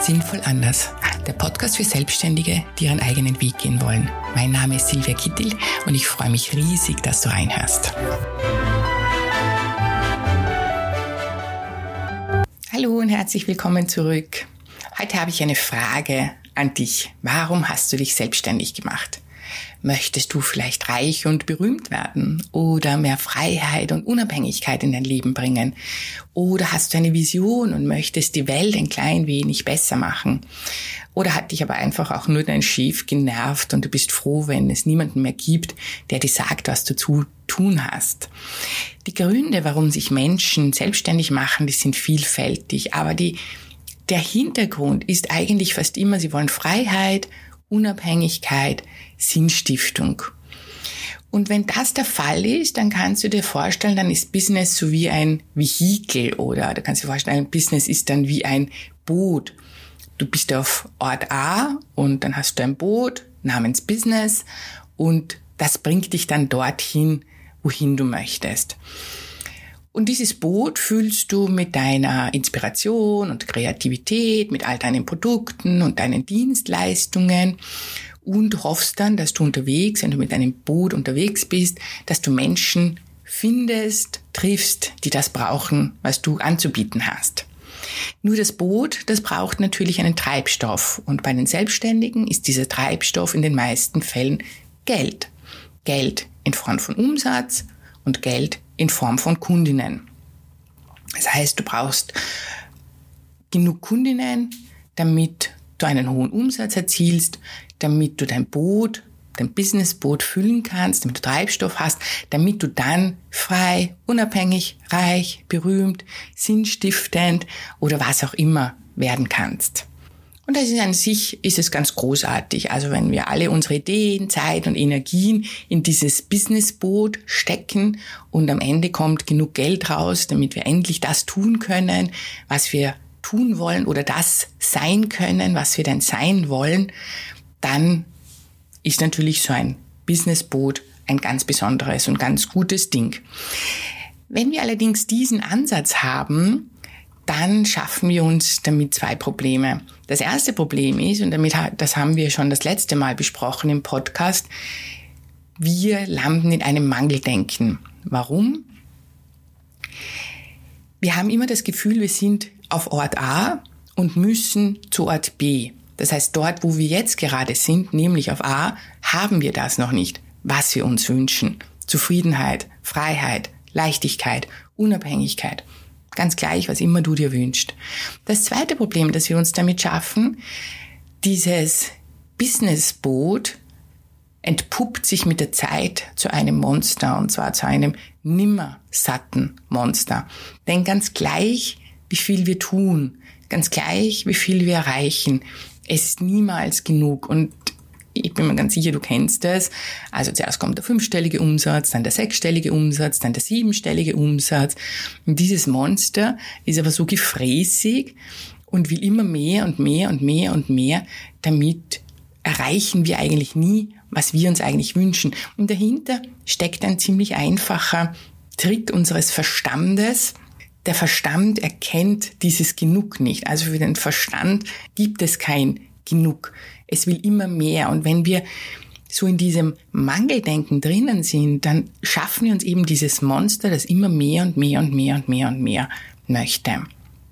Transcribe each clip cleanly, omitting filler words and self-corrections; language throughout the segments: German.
Sinnvoll anders. Der Podcast für Selbstständige, die ihren eigenen Weg gehen wollen. Mein Name ist Silvia Kittel und ich freue mich riesig, dass du reinhörst. Hallo und herzlich willkommen zurück. Heute habe ich eine Frage an dich. Warum hast du dich selbstständig gemacht? Möchtest du vielleicht reich und berühmt werden oder mehr Freiheit und Unabhängigkeit in dein Leben bringen? Oder hast du eine Vision und möchtest die Welt ein klein wenig besser machen? Oder hat dich aber einfach auch nur dein Chef genervt und du bist froh, wenn es niemanden mehr gibt, der dir sagt, was du zu tun hast? Die Gründe, warum sich Menschen selbstständig machen, die sind vielfältig, aber der Hintergrund ist eigentlich fast immer, sie wollen Freiheit, Unabhängigkeit, Sinnstiftung. Und wenn das der Fall ist, dann kannst du dir vorstellen, dann ist Business so wie ein Vehikel oder du kannst dir vorstellen, Business ist dann wie ein Boot. Du bist auf Ort A und dann hast du ein Boot namens Business und das bringt dich dann dorthin, wohin du möchtest. Und dieses Boot füllst du mit deiner Inspiration und Kreativität, mit all deinen Produkten und deinen Dienstleistungen und hoffst dann, dass du unterwegs, wenn du mit deinem Boot unterwegs bist, dass du Menschen findest, triffst, die das brauchen, was du anzubieten hast. Nur das Boot, das braucht natürlich einen Treibstoff und bei den Selbstständigen ist dieser Treibstoff in den meisten Fällen Geld. Geld in Form von Umsatz und Geld in Form von Kundinnen. Das heißt, du brauchst genug Kundinnen, damit du einen hohen Umsatz erzielst, damit du dein Businessboot füllen kannst, damit du Treibstoff hast, damit du dann frei, unabhängig, reich, berühmt, sinnstiftend oder was auch immer werden kannst. Und das ist an sich ist es ganz großartig. Also wenn wir alle unsere Ideen, Zeit und Energien in dieses Businessboot stecken und am Ende kommt genug Geld raus, damit wir endlich das tun können, was wir tun wollen oder das sein können, was wir denn sein wollen, dann ist natürlich so ein Businessboot ein ganz besonderes und ganz gutes Ding. Wenn wir allerdings diesen Ansatz haben, dann schaffen wir uns damit zwei Probleme. Das erste Problem ist, und das haben wir schon das letzte Mal besprochen im Podcast, wir landen in einem Mangeldenken. Warum? Wir haben immer das Gefühl, wir sind auf Ort A und müssen zu Ort B. Das heißt, dort, wo wir jetzt gerade sind, nämlich auf A, haben wir das noch nicht, was wir uns wünschen. Zufriedenheit, Freiheit, Leichtigkeit, Unabhängigkeit. Ganz gleich, was immer du dir wünschst. Das zweite Problem, das wir uns damit schaffen, dieses Businessboot entpuppt sich mit der Zeit zu einem Monster, und zwar zu einem nimmer satten Monster. Denn ganz gleich, wie viel wir tun, ganz gleich, wie viel wir erreichen, es ist niemals genug. Und ich bin mir ganz sicher, du kennst das. Also zuerst kommt der 5-stellige Umsatz, dann der 6-stellige Umsatz, dann der 7-stellige Umsatz. Und dieses Monster ist aber so gefräßig und will immer mehr und mehr und mehr und mehr. Damit erreichen wir eigentlich nie, was wir uns eigentlich wünschen. Und dahinter steckt ein ziemlich einfacher Trick unseres Verstandes. Der Verstand erkennt dieses Genug nicht. Also für den Verstand gibt es kein Genug. Es will immer mehr. Und wenn wir so in diesem Mangeldenken drinnen sind, dann schaffen wir uns eben dieses Monster, das immer mehr und mehr und mehr und mehr und mehr möchte.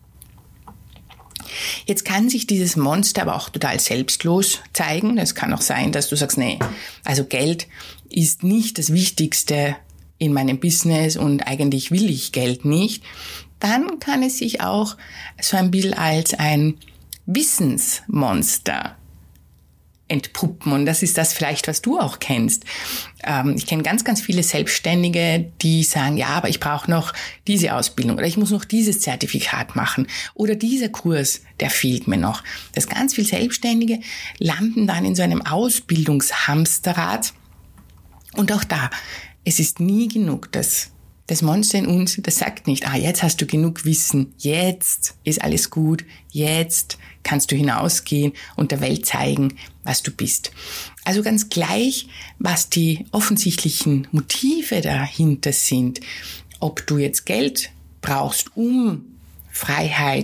Jetzt kann sich dieses Monster aber auch total selbstlos zeigen. Es kann auch sein, dass du sagst, nee, also Geld ist nicht das Wichtigste in meinem Business und eigentlich will ich Geld nicht. Dann kann es sich auch so ein bisschen als ein Wissensmonster entpuppen. Und das ist das vielleicht, was du auch kennst. Ich kenne ganz, ganz viele Selbstständige, die sagen, ja, aber ich brauche noch diese Ausbildung oder ich muss noch dieses Zertifikat machen oder dieser Kurs, der fehlt mir noch. Das ganz viele Selbstständige landen dann in so einem Ausbildungshamsterrad. Und auch da, es ist nie genug. Das Monster in uns, das sagt nicht, jetzt hast du genug Wissen, jetzt ist alles gut, jetzt kannst du hinausgehen und der Welt zeigen, was du bist. Also ganz gleich, was die offensichtlichen Motive dahinter sind, ob du jetzt Geld brauchst, um Freiheit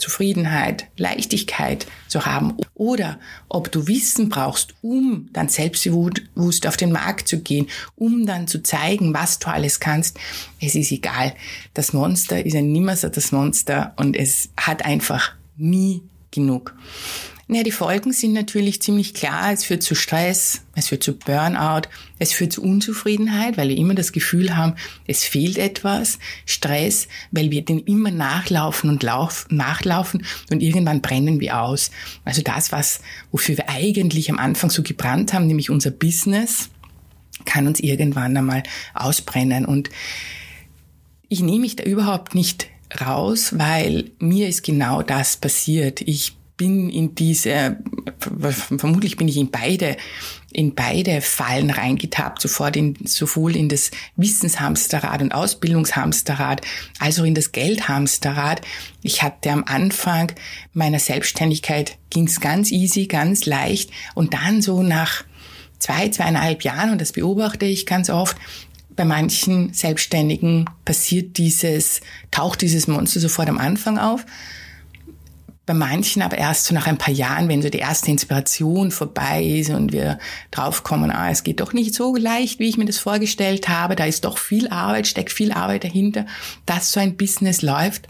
Zufriedenheit, Leichtigkeit zu haben oder ob du Wissen brauchst, um dann selbstbewusst auf den Markt zu gehen, um dann zu zeigen, was du alles kannst. Es ist egal. Das Monster ist ein nimmersattes Monster und es hat einfach nie genug. Ja, die Folgen sind natürlich ziemlich klar. Es führt zu Stress, es führt zu Burnout, es führt zu Unzufriedenheit, weil wir immer das Gefühl haben, es fehlt etwas. Stress, weil wir den immer nachlaufen und nachlaufen und irgendwann brennen wir aus. Also das, wofür wir eigentlich am Anfang so gebrannt haben, nämlich unser Business, kann uns irgendwann einmal ausbrennen. Und ich nehme mich da überhaupt nicht raus, weil mir ist genau das passiert. Ich bin vermutlich bin ich in beide Fallen reingetappt, sowohl in das Wissenshamsterrad und Ausbildungshamsterrad, als auch in das Geldhamsterrad. Ich hatte am Anfang meiner Selbstständigkeit, ging's ganz easy, ganz leicht und dann so nach 2,5 Jahren, und das beobachte ich ganz oft, bei manchen Selbstständigen taucht dieses Monster sofort am Anfang auf. Bei manchen aber erst so nach ein paar Jahren, wenn so die erste Inspiration vorbei ist und wir draufkommen, es geht doch nicht so leicht, wie ich mir das vorgestellt habe. Da ist doch steckt viel Arbeit dahinter, dass so ein Business läuft.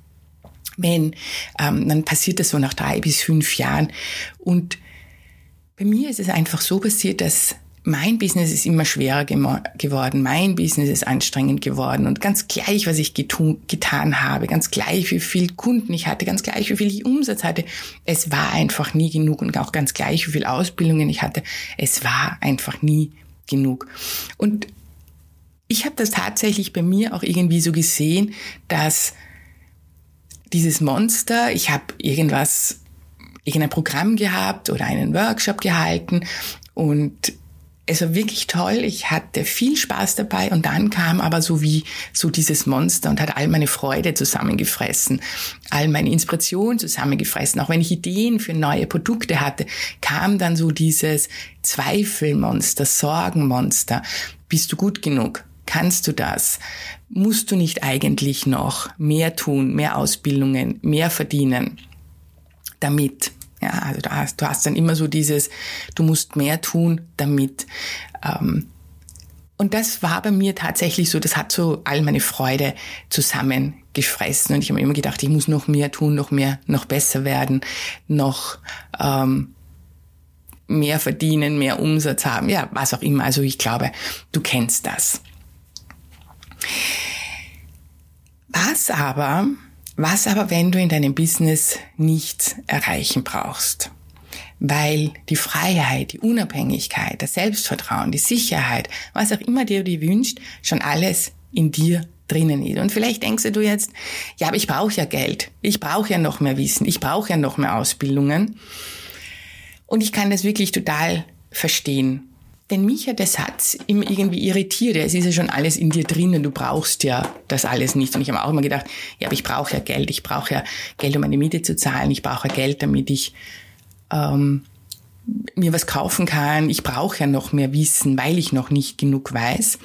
Dann passiert das so nach 3 bis 5 Jahren. Und bei mir ist es einfach so passiert, dass mein Business ist immer schwerer geworden, mein Business ist anstrengend geworden und ganz gleich, was ich getan habe, ganz gleich, wie viel Kunden ich hatte, ganz gleich, wie viel ich Umsatz hatte, es war einfach nie genug und auch ganz gleich, wie viel Ausbildungen ich hatte, es war einfach nie genug. Und ich habe das tatsächlich bei mir auch irgendwie so gesehen, dass dieses Monster, ich habe irgendein Programm gehabt oder einen Workshop gehalten und es war wirklich toll, ich hatte viel Spaß dabei und dann kam aber so dieses Monster und hat all meine Freude zusammengefressen, all meine Inspiration zusammengefressen. Auch wenn ich Ideen für neue Produkte hatte, kam dann so dieses Zweifelmonster, Sorgenmonster. Bist du gut genug? Kannst du das? Musst du nicht eigentlich noch mehr tun, mehr Ausbildungen, mehr verdienen damit? Ja, also du hast dann immer so dieses, du musst mehr tun, damit. Und das war bei mir tatsächlich so, das hat so all meine Freude zusammengefressen. Und ich habe mir immer gedacht, ich muss noch mehr tun, noch besser werden, noch mehr verdienen, mehr Umsatz haben, ja, was auch immer. Also ich glaube, du kennst das. Was aber, wenn du in deinem Business nichts erreichen brauchst? Weil die Freiheit, die Unabhängigkeit, das Selbstvertrauen, die Sicherheit, was auch immer dir wünscht, schon alles in dir drinnen ist. Und vielleicht denkst du jetzt, ja, aber ich brauche ja Geld, ich brauche ja noch mehr Wissen, ich brauche ja noch mehr Ausbildungen. Und ich kann das wirklich total verstehen. Denn mich hat der Satz immer irgendwie irritiert. Es ist ja schon alles in dir drinnen, du brauchst ja das alles nicht. Und ich habe auch immer gedacht, ja, aber ich brauche ja Geld, um meine Miete zu zahlen, ich brauche ja Geld, damit ich mir was kaufen kann. Ich brauche ja noch mehr Wissen, weil ich noch nicht genug weiß.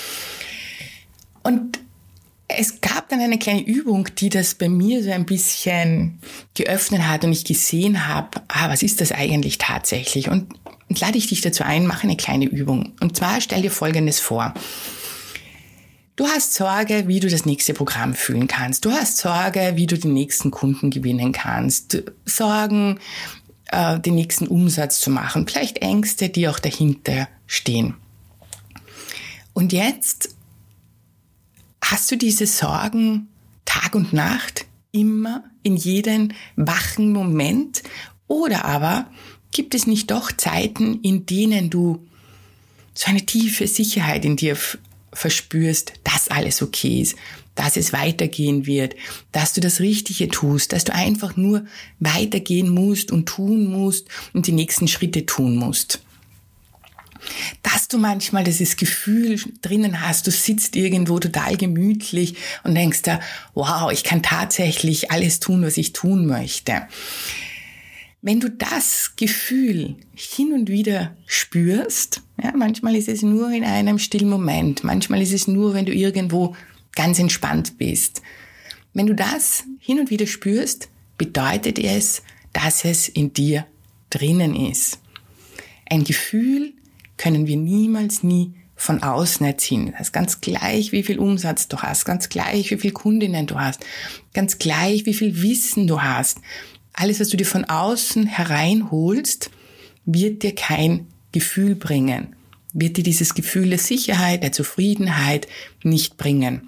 Und es gab dann eine kleine Übung, die das bei mir so ein bisschen geöffnet hat und ich gesehen habe, was ist das eigentlich tatsächlich? Und lade ich dich dazu ein, mach eine kleine Übung. Und zwar stell dir Folgendes vor. Du hast Sorge, wie du das nächste Programm füllen kannst. Du hast Sorge, wie du den nächsten Kunden gewinnen kannst. Sorgen, den nächsten Umsatz zu machen. Vielleicht Ängste, die auch dahinter stehen. Und jetzt hast du diese Sorgen Tag und Nacht, immer, in jedem wachen Moment? Oder aber gibt es nicht doch Zeiten, in denen du so eine tiefe Sicherheit in dir verspürst, dass alles okay ist, dass es weitergehen wird, dass du das Richtige tust, dass du einfach nur weitergehen musst und tun musst und die nächsten Schritte tun musst? Dass du manchmal dieses Gefühl drinnen hast, du sitzt irgendwo total gemütlich und denkst da, wow, ich kann tatsächlich alles tun, was ich tun möchte. Wenn du das Gefühl hin und wieder spürst, ja, manchmal ist es nur in einem stillen Moment, manchmal ist es nur, wenn du irgendwo ganz entspannt bist. Wenn du das hin und wieder spürst, bedeutet es, dass es in dir drinnen ist. Ein Gefühl können wir niemals nie von außen erzielen. Das ist ganz gleich, wie viel Umsatz du hast, ganz gleich, wie viel Kundinnen du hast, ganz gleich, wie viel Wissen du hast. Alles, was du dir von außen hereinholst, wird dir kein Gefühl bringen, wird dir dieses Gefühl der Sicherheit, der Zufriedenheit nicht bringen.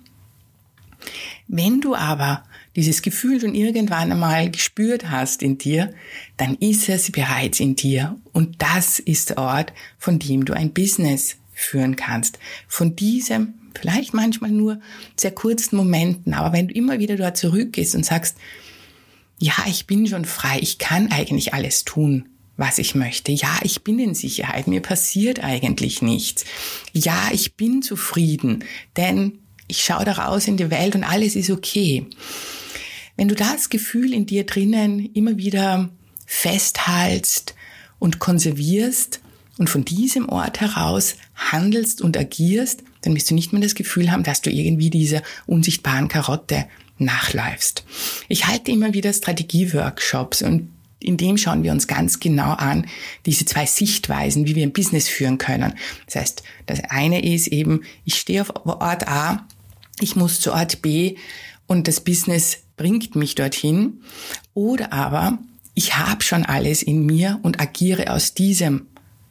Wenn du aber dieses Gefühl schon irgendwann einmal gespürt hast in dir, dann ist es bereits in dir und das ist der Ort, von dem du ein Business führen kannst. Von diesem, vielleicht manchmal nur sehr kurzen Momenten, aber wenn du immer wieder dort zurückgehst und sagst, ja, ich bin schon frei, ich kann eigentlich alles tun, was ich möchte. Ja, ich bin in Sicherheit, mir passiert eigentlich nichts. Ja, ich bin zufrieden, denn ich schaue da raus in die Welt und alles ist okay. Wenn du das Gefühl in dir drinnen immer wieder festhältst und konservierst und von diesem Ort heraus handelst und agierst, dann wirst du nicht mehr das Gefühl haben, dass du irgendwie dieser unsichtbaren Karotte nachläufst. Ich halte immer wieder Strategieworkshops und in dem schauen wir uns ganz genau an, diese zwei Sichtweisen, wie wir ein Business führen können. Das heißt, das eine ist eben, ich stehe auf Ort A, ich muss zu Ort B und das Business bringt mich dorthin. Oder aber, ich habe schon alles in mir und agiere aus diesem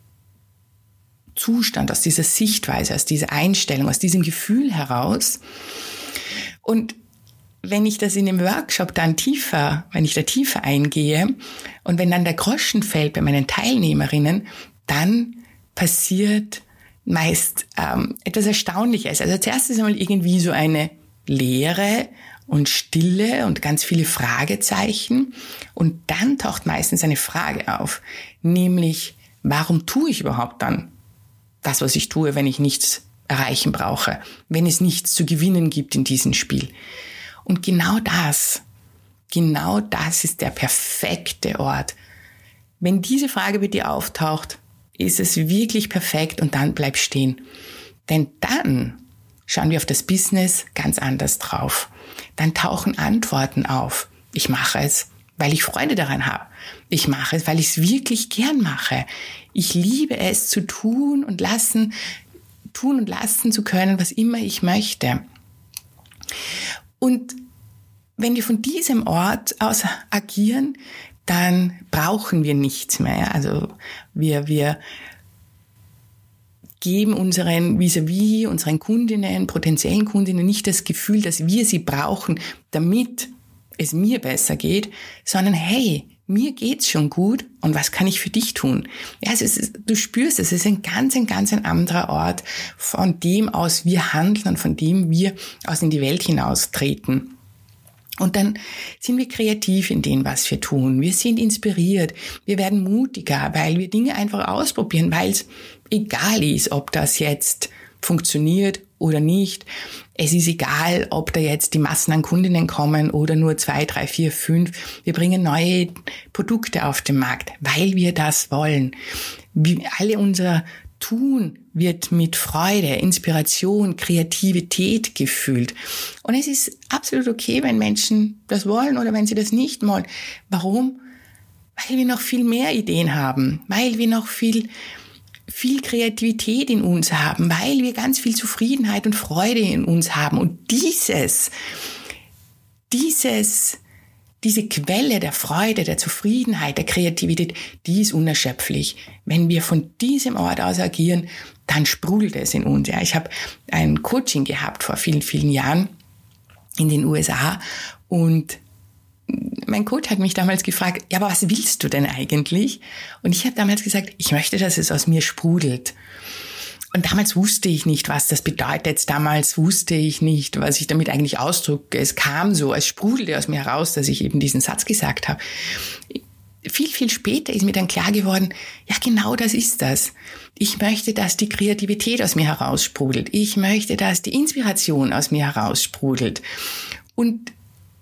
Zustand, aus dieser Sichtweise, aus dieser Einstellung, aus diesem Gefühl heraus. Und wenn ich das in dem Workshop dann tiefer eingehe und wenn dann der Groschen fällt bei meinen Teilnehmerinnen, dann passiert meist etwas Erstaunliches. Also zuerst ist einmal irgendwie so eine Leere und Stille und ganz viele Fragezeichen und dann taucht meistens eine Frage auf, nämlich, warum tue ich überhaupt dann das, was ich tue, wenn ich nichts erreichen brauche, wenn es nichts zu gewinnen gibt in diesem Spiel? Und genau das ist der perfekte Ort. Wenn diese Frage bei dir auftaucht, ist es wirklich perfekt und dann bleib stehen. Denn dann schauen wir auf das Business ganz anders drauf. Dann tauchen Antworten auf. Ich mache es, weil ich Freude daran habe. Ich mache es, weil ich es wirklich gern mache. Ich liebe es zu tun und lassen zu können, was immer ich möchte. Und wenn wir von diesem Ort aus agieren, dann brauchen wir nichts mehr. Also wir geben unseren vis-à-vis, unseren Kundinnen, potenziellen Kundinnen nicht das Gefühl, dass wir sie brauchen, damit es mir besser geht, sondern hey, mir geht's schon gut und was kann ich für dich tun? Ja, du spürst es ist ein ganz anderer Ort, von dem aus wir handeln und von dem wir aus in die Welt hinaustreten. Und dann sind wir kreativ in dem, was wir tun. Wir sind inspiriert. Wir werden mutiger, weil wir Dinge einfach ausprobieren, weil es egal ist, ob das jetzt funktioniert oder nicht. Es ist egal, ob da jetzt die Massen an Kundinnen kommen oder nur 2, 3, 4, 5. Wir bringen neue Produkte auf den Markt, weil wir das wollen. Alle unser Tun wird mit Freude, Inspiration, Kreativität gefüllt. Und es ist absolut okay, wenn Menschen das wollen oder wenn sie das nicht wollen. Warum? Weil wir noch viel mehr Ideen haben, weil wir noch viel Kreativität in uns haben, weil wir ganz viel Zufriedenheit und Freude in uns haben. Und diese Quelle der Freude, der Zufriedenheit, der Kreativität, die ist unerschöpflich. Wenn wir von diesem Ort aus agieren, dann sprudelt es in uns. Ja, ich habe ein Coaching gehabt vor vielen, vielen Jahren in den USA und mein Coach hat mich damals gefragt, ja, aber was willst du denn eigentlich? Und ich habe damals gesagt, ich möchte, dass es aus mir sprudelt. Und damals wusste ich nicht, was das bedeutet. Damals wusste ich nicht, was ich damit eigentlich ausdrücke. Es kam so, es sprudelte aus mir heraus, dass ich eben diesen Satz gesagt habe. Viel, viel später ist mir dann klar geworden, ja, genau das ist das. Ich möchte, dass die Kreativität aus mir heraussprudelt. Ich möchte, dass die Inspiration aus mir heraussprudelt. Und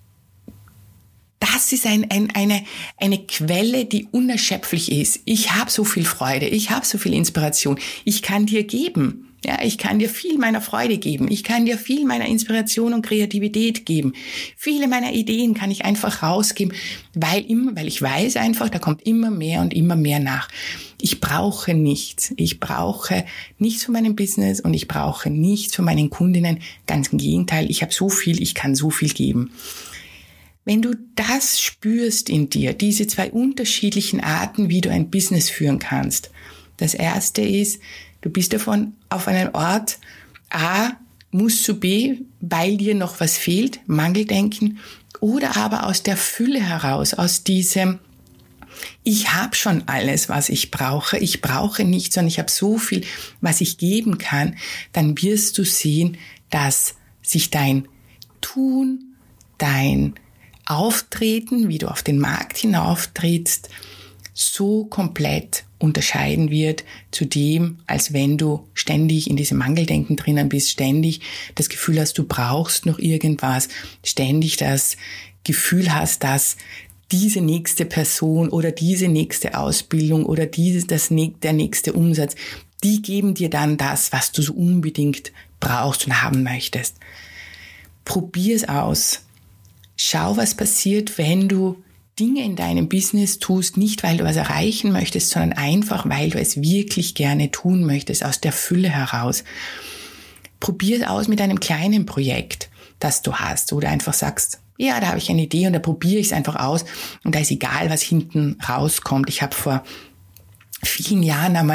das ist eine Quelle, die unerschöpflich ist. Ich habe so viel Freude, ich habe so viel Inspiration. Ich kann dir geben, Ja, ich kann dir viel meiner Freude geben. Ich kann dir viel meiner Inspiration und Kreativität geben. Viele meiner Ideen kann ich einfach rausgeben, weil ich weiß einfach, da kommt immer mehr und immer mehr nach. Ich brauche nichts. Ich brauche nichts von meinem Business und ich brauche nichts von meinen Kundinnen. Ganz im Gegenteil, ich habe so viel, ich kann so viel geben. Wenn du das spürst in dir, diese zwei unterschiedlichen Arten, wie du ein Business führen kannst. Das erste ist, du bist davon auf einem Ort A, musst zu B, weil dir noch was fehlt, Mangeldenken, oder aber aus der Fülle heraus, aus diesem, ich habe schon alles, was ich brauche nichts, sondern ich habe so viel, was ich geben kann, dann wirst du sehen, dass sich dein Tun, dein Auftreten, wie du auf den Markt hinauftrittst, so komplett unterscheiden wird zu dem, als wenn du ständig in diesem Mangeldenken drinnen bist, ständig das Gefühl hast, du brauchst noch irgendwas, ständig das Gefühl hast, dass diese nächste Person oder diese nächste Ausbildung oder der nächste Umsatz, die geben dir dann das, was du so unbedingt brauchst und haben möchtest. Probier es aus. Schau, was passiert, wenn du Dinge in deinem Business tust, nicht weil du was erreichen möchtest, sondern einfach, weil du es wirklich gerne tun möchtest, aus der Fülle heraus. Probier es aus mit einem kleinen Projekt, das du hast, wo du einfach sagst, ja, da habe ich eine Idee und da probiere ich es einfach aus und da ist egal, was hinten rauskommt. Ich habe vor vielen Jahren einmal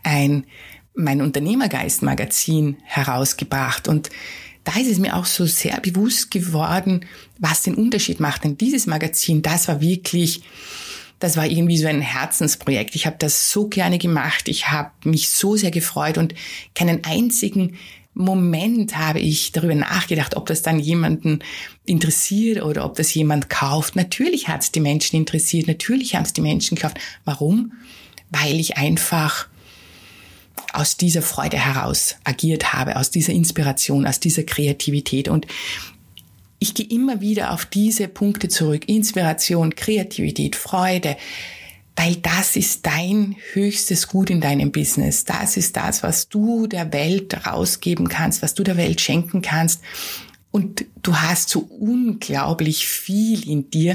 mein Unternehmergeist-Magazin herausgebracht und da ist es mir auch so sehr bewusst geworden, was den Unterschied macht. Denn dieses Magazin, das war irgendwie so ein Herzensprojekt. Ich habe das so gerne gemacht. Ich habe mich so sehr gefreut und keinen einzigen Moment habe ich darüber nachgedacht, ob das dann jemanden interessiert oder ob das jemand kauft. Natürlich hat es die Menschen interessiert. Natürlich haben es die Menschen gekauft. Warum? Weil ich einfach aus dieser Freude heraus agiert habe, aus dieser Inspiration, aus dieser Kreativität. Und ich gehe immer wieder auf diese Punkte zurück. Inspiration, Kreativität, Freude, weil das ist dein höchstes Gut in deinem Business. Das ist das, was du der Welt rausgeben kannst, was du der Welt schenken kannst. Und du hast so unglaublich viel in dir.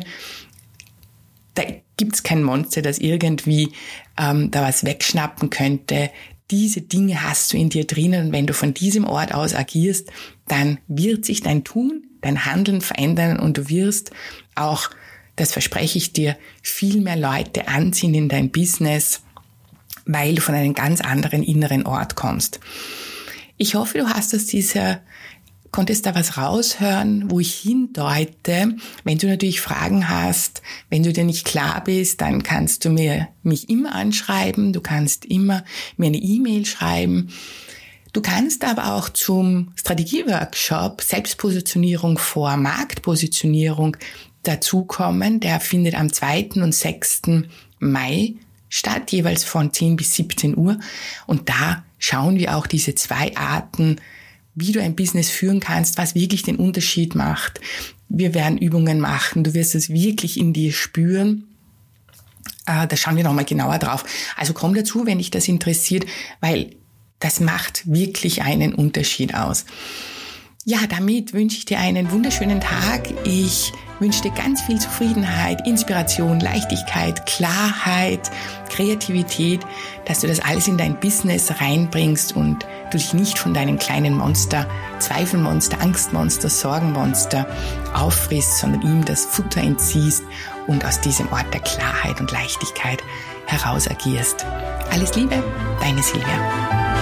Da gibt's kein Monster, das irgendwie da was wegschnappen könnte. Diese Dinge hast du in dir drinnen und wenn du von diesem Ort aus agierst, dann wird sich dein Tun, dein Handeln verändern und du wirst auch, das verspreche ich dir, viel mehr Leute anziehen in dein Business, weil du von einem ganz anderen inneren Ort kommst. Ich hoffe, du hast konntest da was raushören, wo ich hindeute. Wenn du natürlich Fragen hast, wenn du dir nicht klar bist, dann kannst du mich immer anschreiben. Du kannst immer mir eine E-Mail schreiben. Du kannst aber auch zum Strategieworkshop Selbstpositionierung vor Marktpositionierung dazukommen. Der findet am 2. und 6. Mai statt, jeweils von 10 bis 17 Uhr. Und da schauen wir auch diese zwei Arten, wie du ein Business führen kannst, was wirklich den Unterschied macht. Wir werden Übungen machen, du wirst es wirklich in dir spüren. Da schauen wir nochmal genauer drauf. Also komm dazu, wenn dich das interessiert, weil das macht wirklich einen Unterschied aus. Ja, damit wünsche ich dir einen wunderschönen Tag. Ich wünsche dir ganz viel Zufriedenheit, Inspiration, Leichtigkeit, Klarheit, Kreativität, dass du das alles in dein Business reinbringst und du dich nicht von deinen kleinen Monster, Zweifelmonster, Angstmonster, Sorgenmonster auffrisst, sondern ihm das Futter entziehst und aus diesem Ort der Klarheit und Leichtigkeit heraus agierst. Alles Liebe, deine Silvia.